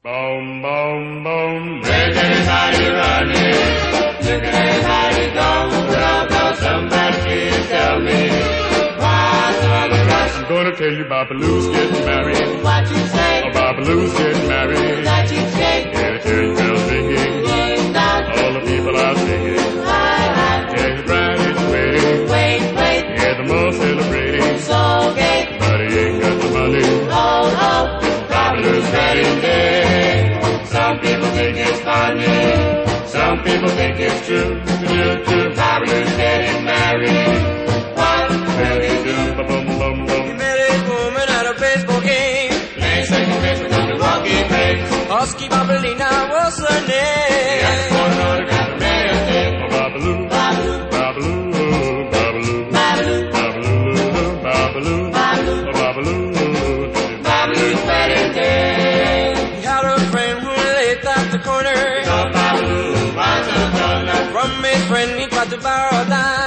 Boom, boom, boom. Look at his body running. Look at his body go. Go, somebody please tell me. Why's the rush? I'm gonna tell you Babaloo's getting married. What you say? Oh, Babaloo's getting married. That you say? Yeah, the church bells ringing. Ding dong. All the people are singing. Hi, hi. Yeah, the bride is waiting. Wait, wait. Yeah, the more celebrating. So gay. But he ain't got the money. Oh, oh. Babaloo's wedding day. Some people think it's funny. Some people think it's true. Babaloo's getting married. What will he do? Boom, boom, boom. He met a woman at a baseball game. Playing second base with a Milwaukee Braves. Husky Babalina was her name. That's for an autograph from AFC. Oh, Babaloo, Babaloo. Babaloo, Babaloo, Babaloo. Babaloo, Babaloo, Babaloo. oh, Babaloo. Babaloo's wedding day. He had a friend who lived at the corner. Oh, Babaloo, what's a dollar? From his friend he tried to borrow that.